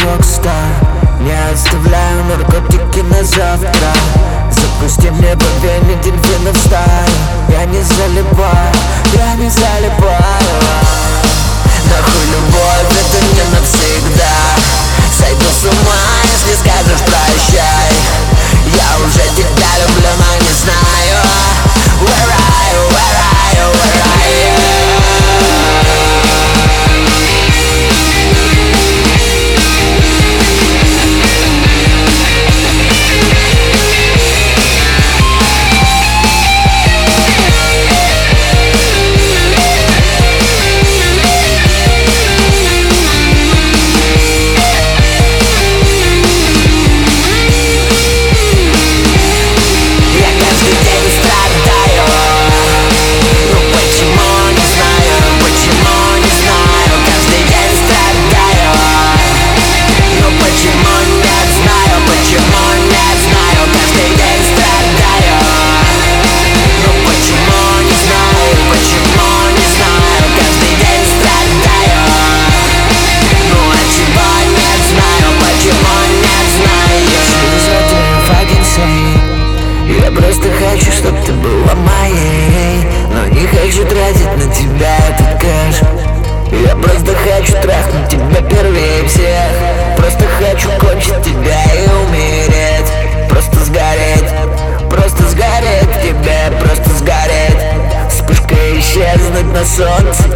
рокстар. Не оставляю наркотики на завтра. Запусти мне по вене дельфинов стаю. Я не залипаю, я не залипаю. Нахуй любовь, это не навсегда. Сойду с ума, если скажешь прощай. Я уже тебя люблю, но не знаю. Where are you, where are you, where are you? Я просто хочу, чтоб ты была моей, но не хочу тратить на тебя этот кэш. Я просто хочу трахнуть тебя первее всех. Просто хочу кончить тебя и умереть. Просто сгореть в тебе, просто сгореть. Вспышкой исчезнуть на солнце